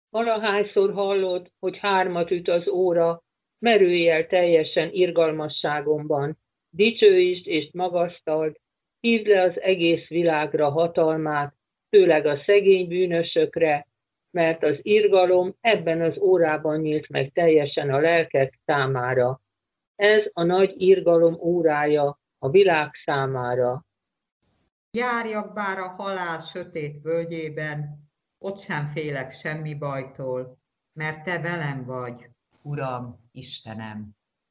Valahányszor hallod, hogy 3 üt az óra, merülj el teljesen irgalmasságomban, dicsőítsd és magasztald, hívd le az egész világra hatalmát, főleg a szegény bűnösökre, mert az irgalom ebben az órában nyílt meg teljesen a lelkek számára. Ez a nagy irgalom órája a világ számára. Járjak bár a halál sötét völgyében, ott sem félek semmi bajtól, mert te velem vagy, Uram, Istenem.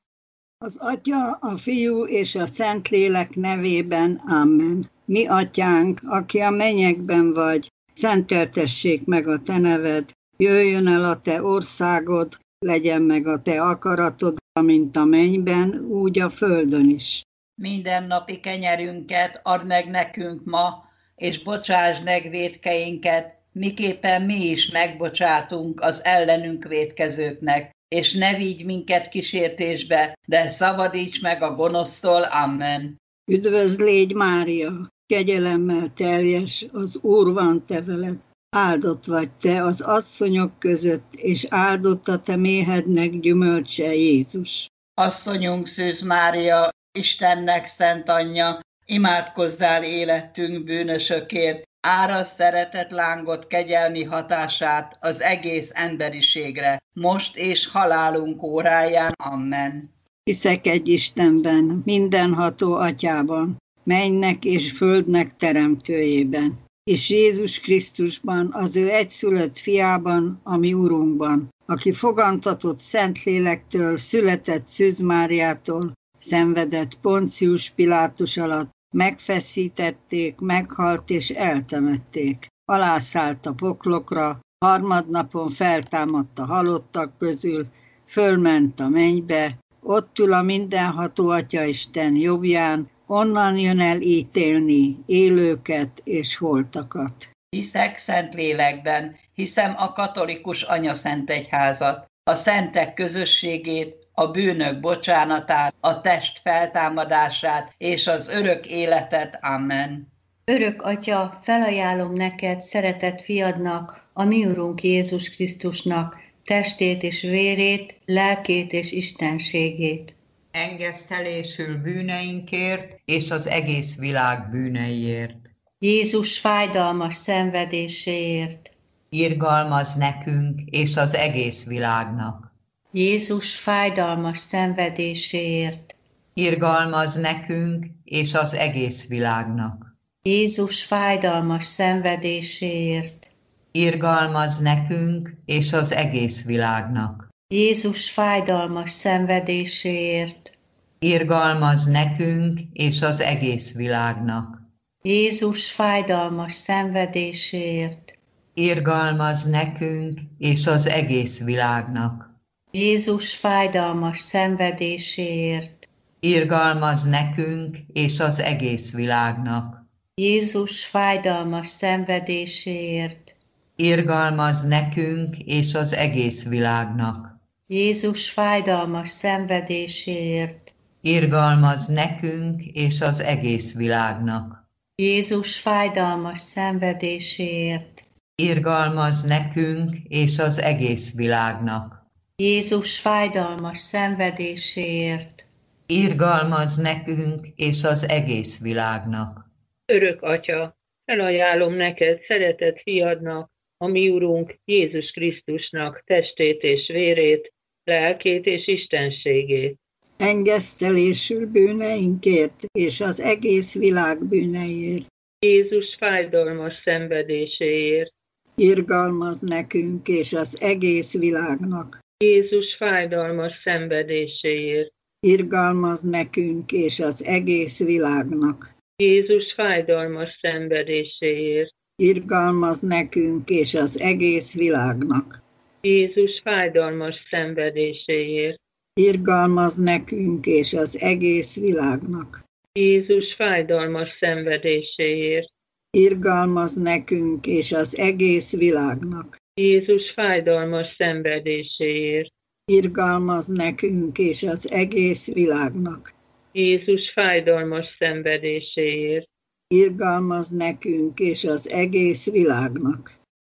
Az Atya, a Fiú és a Szentlélek nevében, Amen. Mi Atyánk, aki a mennyekben vagy, szenteltessék meg a te neved, jöjjön el a te országod, legyen meg a te akaratod, amint a mennyben, úgy a földön is. Mindennapi kenyerünket add meg nekünk ma, és bocsásd meg vétkeinket, miképpen mi is megbocsátunk az ellenünk vétkezőknek, és ne vigy minket kísértésbe, de szabadíts meg a gonosztól. Amen. Üdvözl légy, Mária, kegyelemmel teljes, az Úr van te veled. Áldott vagy te az asszonyok között, és áldott a te méhednek gyümölcse, Jézus. Asszonyunk Szűz Mária, Istennek szent anyja, imádkozzál életünk bűnösökért, árasd szeretet lángot kegyelmi hatását az egész emberiségre, most és halálunk óráján. Amen. Hiszek egy Istenben, mindenható Atyában, mennynek és földnek teremtőjében, és Jézus Krisztusban, az ő egyszülött fiában, a mi Urunkban, aki fogantatott Szentlélektől, született Szűz Máriától, szenvedett Poncius Pilátus alatt, megfeszítették, meghalt és eltemették. Alászállt a poklokra, harmadnapon feltámadt a halottak közül, fölment a mennybe, ott ül a mindenható Atyaisten jobbján, onnan jön el ítélni élőket és holtakat. Hiszek Szentlélekben, hiszem a katolikus anyaszentegyházat, a szentek közösségét, a bűnök bocsánatát, a test feltámadását és az örök életet. Amen. Örök Atya, felajánlom neked szeretett fiadnak, a mi Urunk Jézus Krisztusnak, testét és vérét, lelkét és istenségét. Engesztelésül bűneinkért és az egész világ bűneiért. Jézus fájdalmas szenvedéséért. Irgalmaz nekünk és az egész világnak. Jézus fájdalmas szenvedéséért. Irgalmaz nekünk és az egész világnak. Jézus fájdalmas szenvedéséért. Irgalmaz nekünk és az egész világnak. Jézus fájdalmas szenvedéséért. Irgalmaz nekünk és az egész világnak. Jézus fájdalmas szenvedéséért. Irgalmaz nekünk és az egész világnak. Jézus fájdalmas szenvedéséért. Irgalmaz nekünk és az egész világnak. Jézus fájdalmas szenvedéséért. Irgalmaz nekünk és az egész világnak. Jézus fájdalmas szenvedéséért. Irgalmaz nekünk és az egész világnak. Jézus fájdalmas szenvedéséért. Irgalmaz nekünk és az egész világnak. Jézus fájdalmas szenvedéséért. Irgalmaz nekünk és az egész világnak. Örök Atya, felajánlom neked szeretett fiadnak, a mi Urunk Jézus Krisztusnak testét és vérét, lelkét és istenségét. Engesztelésül bűneinkért és az egész világ bűneiért. Jézus fájdalmas szenvedéséért. Irgalmaz nekünk és az egész világnak. Jézus fájdalmas szenvedéséért. Irgalmaz nekünk és az egész világnak. Jézus fájdalmas szenvedéséért. Irgalmaz nekünk és az egész világnak. Jézus fájdalmas szenvedéséért. Irgalmaz nekünk és az egész világnak. Jézus fájdalmas szenvedéséért. Irgalmaz nekünk és az egész világnak. Jézus fájdalmas szenvedéséért. Irgalmaz nekünk és az egész világnak. Jézus fájdalmas szenvedéséért. Irgalmaz nekünk és az egész világnak.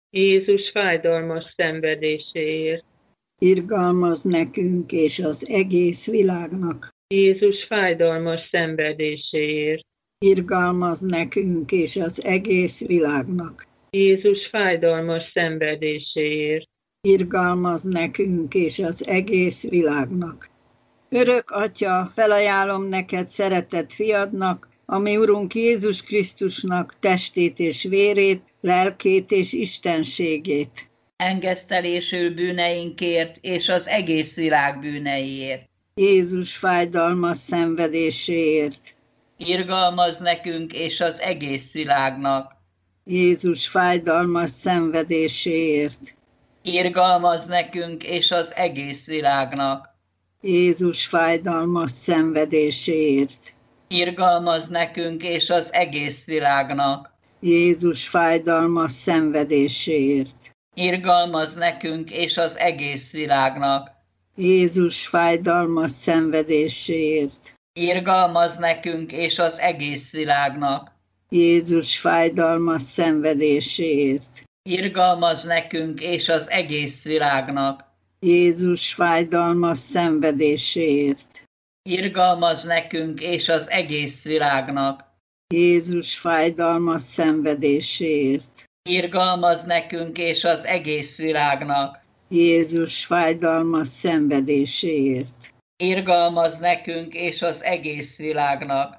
Jézus fájdalmas szenvedéséért. Irgalmaz nekünk és az egész világnak. Jézus fájdalmas szenvedéséért. Irgalmaz nekünk és az egész világnak. Jézus fájdalmas szenvedéséért. Irgalmaz nekünk és az egész világnak. Örök Atya, felajánlom neked szeretett fiadnak, a mi Urunk Jézus Krisztusnak testét és vérét, lelkét és istenségét. Engesztelésül bűneinkért és az egész világ bűneiért. Jézus fájdalmas szenvedéséért. Irgalmaz nekünk és az egész világnak. Jézus fájdalmas szenvedéséért. Irgalmaz nekünk és az egész világnak. Jézus fájdalmas szenvedéséért. Irgalmaz nekünk és az egész világnak. Jézus fájdalmas szenvedéséért. Irgalmaz nekünk és az egész világnak. Jézus fájdalmas szenvedéséért. Irgalmaz nekünk és az egész világnak. Jézus fájdalmas szenvedéséért. Irgalmaz nekünk és az egész világnak. Jézus fájdalmas szenvedéséért. Irgalmaz nekünk és az egész világnak. Jézus fájdalmas szenvedéséért. Irgalmaz nekünk és az egész világnak. Jézus fájdalmas szenvedéséért. Irgalmaz nekünk és az egész világnak.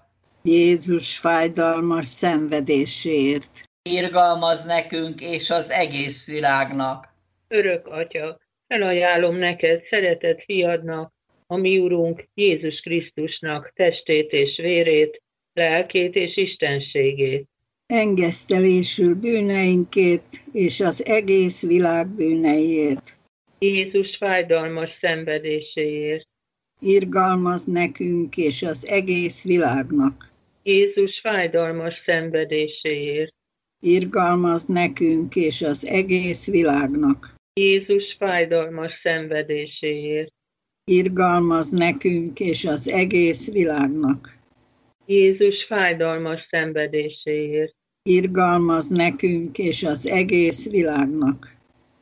Jézus fájdalmas szenvedéséért. Irgalmaz nekünk és az egész világnak. Örök Atya, felajánlom neked szeretett fiadnak, a mi Urunk Jézus Krisztusnak testét és vérét, lelkét és istenségét. Engesztelésül bűneinkért és az egész világ bűneiért. Jézus fájdalmas szenvedéséért. Irgalmaz nekünk és az egész világnak. Jézus fájdalmas szenvedéséért. Irgalmaz nekünk és az egész világnak. Jézus fájdalmas szenvedéséért. Irgalmaz nekünk és az egész világnak. Jézus fájdalmas szenvedéséért. Irgalmaz nekünk és az egész világnak.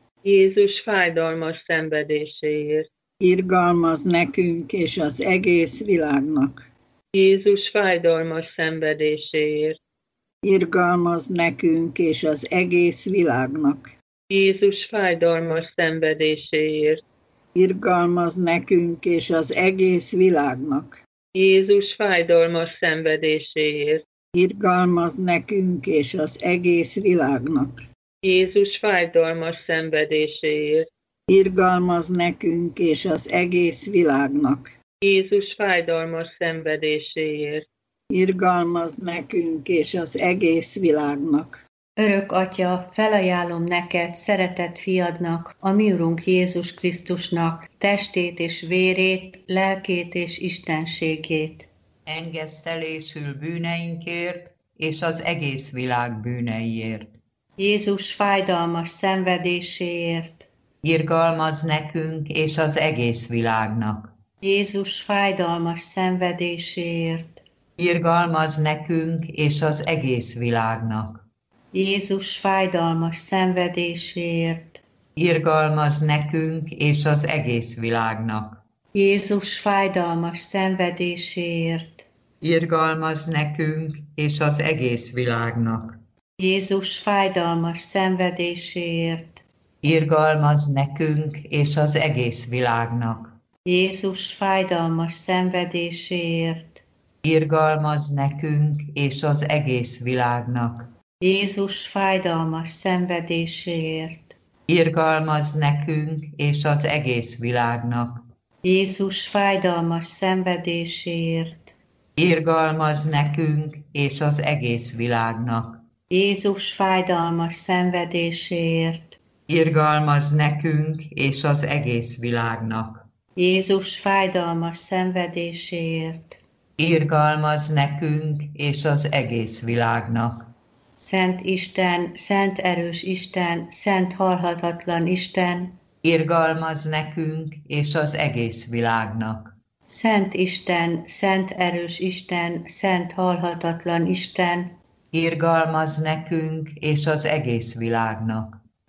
Jézus fájdalmas szenvedéséért. Irgalmaz nekünk és az egész világnak. Jézus fájdalmas szenvedéséért. Irgalmaz nekünk és az egész világnak. Jézus fájdalmas szenvedéséért. Irgalmaz nekünk és az egész világnak. Jézus fájdalmas szenvedéséért. Irgalmaz nekünk és az egész világnak. Jézus fájdalmas szenvedéséért. Irgalmaz nekünk és az egész világnak. Jézus fájdalmas szenvedéséért. Irgalmaz nekünk és az egész világnak. Örök Atya, felajánlom neked, szeretett fiadnak, a mi Urunk Jézus Krisztusnak testét és vérét, lelkét és istenségét. Engesztelésül bűneinkért és az egész világ bűneiért. Jézus fájdalmas szenvedéséért. Irgalmaz nekünk és az egész világnak. Jézus fájdalmas szenvedéséért. Irgalmaz nekünk és az egész világnak. Jézus fájdalmas szenvedéséért. Irgalmaz nekünk és az egész világnak. Jézus fájdalmas szenvedéséért. Irgalmaz nekünk és az egész világnak. Jézus fájdalmas szenvedéséért. Irgalmaz nekünk és az egész világnak. Jézus fájdalmas szenvedéséért. Irgalmaz nekünk és az egész világnak. Jézus fájdalmas szenvedéséért. Irgalmaz nekünk és az egész világnak. Jézus fájdalmas szenvedéséért. Irgalmaz nekünk és az egész világnak. Jézus fájdalmas szenvedéséért. Irgalmaz nekünk és az egész világnak. Jézus fájdalmas szenvedéséért. Irgalmaz nekünk és az egész világnak. Szent Isten, szent erős Isten, szent halhatatlan Isten, Irgalmaz nekünk és az egész világnak. Szent Isten, szent erős Isten, szent halhatatlan Isten, Irgalmaz nekünk és az egész világnak.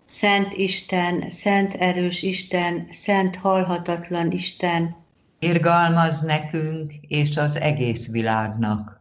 Szent Isten, szent erős Isten, szent halhatatlan Isten, irgalmazz nekünk és az egész világnak.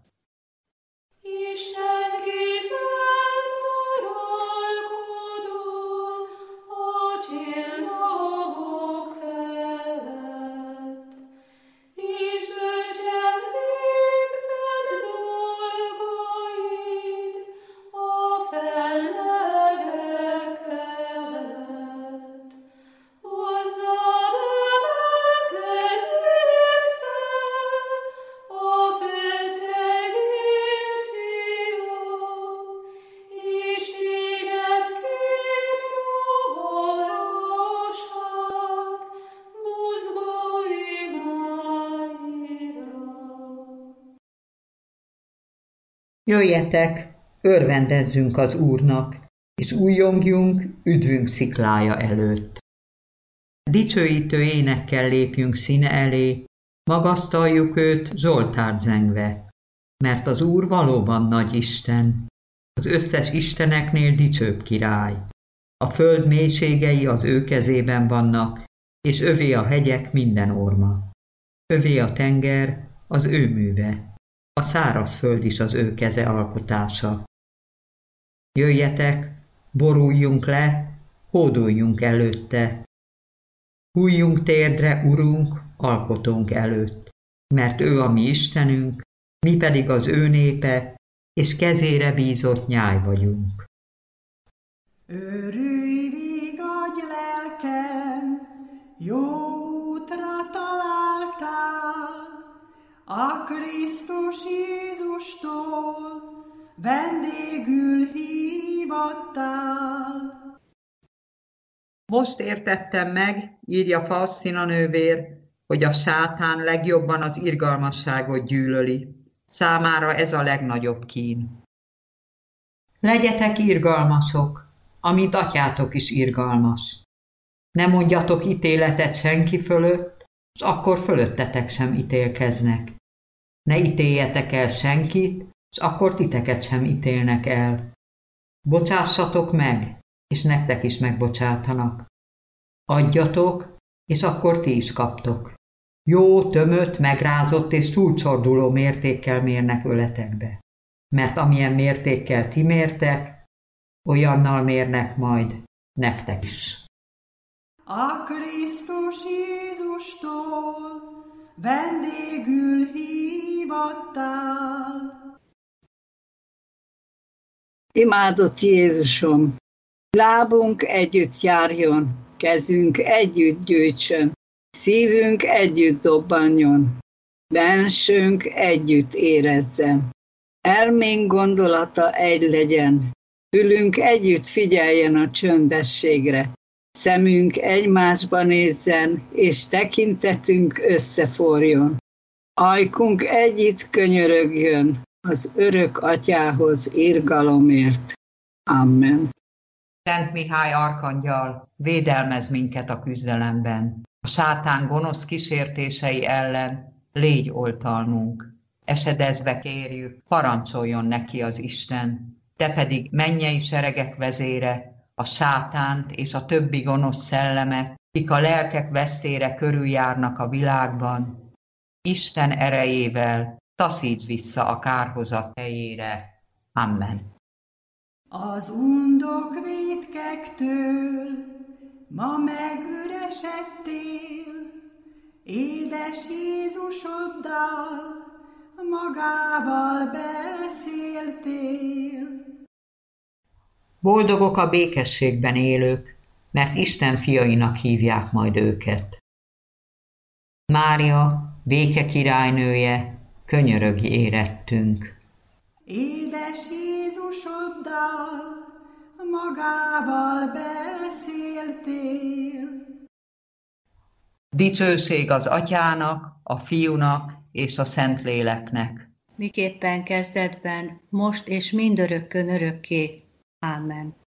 Jöjjetek, örvendezzünk az Úrnak, és újjongjunk üdvünk sziklája előtt. Dicsőítő énekkel lépjünk színe elé, magasztaljuk őt zsoltárt zengve, mert az Úr valóban nagy Isten, az összes isteneknél dicsőbb király. A föld mélységei az ő kezében vannak, és övé a hegyek minden orma. Övé a tenger, az ő műve. A száraz föld is az ő keze alkotása. Jöjjetek, boruljunk le, hódoljunk előtte. Hújjunk térdre, Urunk, alkotónk előtt, mert ő a mi Istenünk, mi pedig az ő népe, és kezére bízott nyáj vagyunk. Örülj, vigadj lelkem, jó útra találtál, a Krisztus Jézustól vendégül hívattál. Most értettem meg, írja Faustina nővér, hogy a sátán legjobban az irgalmasságot gyűlöli. Számára ez a legnagyobb kín. Legyetek irgalmasok, amint atyátok is irgalmas. Ne mondjatok ítéletet senki fölött, s akkor fölöttetek sem ítélkeznek. Ne ítéljetek el senkit, s akkor titeket sem ítélnek el. Bocsássatok meg, és nektek is megbocsátanak. Adjatok, és akkor ti is kaptok. Jó, tömött, megrázott és túlcsorduló mértékkel mérnek öletekbe. Mert amilyen mértékkel ti mértek, olyannal mérnek majd nektek is. A Krisztus Jézustól vendégül hívattál. Imádott Jézusom, lábunk együtt járjon, kezünk együtt gyűjtsön, szívünk együtt dobbanjon, bensőnk együtt érezzen. Elménk gondolata egy legyen, fülünk együtt figyeljen a csöndességre, szemünk egymásba nézzen, és tekintetünk összeforjon. Ajkunk együtt könyörögjön az örök atyához irgalomért. Amen. Szent Mihály arkangyal, védelmezz minket a küzdelemben. A sátán gonosz kísértései ellen légy oltalmunk. Esedezve kérjük, parancsoljon neki az Isten. Te pedig mennyei seregek vezére, a sátánt és a többi gonosz szellemet, kik a lelkek vesztére körüljárnak a világban, Isten erejével taszítsd vissza a kárhozat helyére. Amen. Az undok vétkektől ma megüresedtél, édes Jézusoddal magával beszéltél. Boldogok a békességben élők, mert Isten fiainak hívják majd őket. Mária, béke királynője, könyörögj érettünk. Édes Jézusoddal magával beszéltél. Dicsőség az Atyának, a Fiúnak és a Szentléleknek. miképpen kezdetben, most és mindörökkön örökké. Ámen.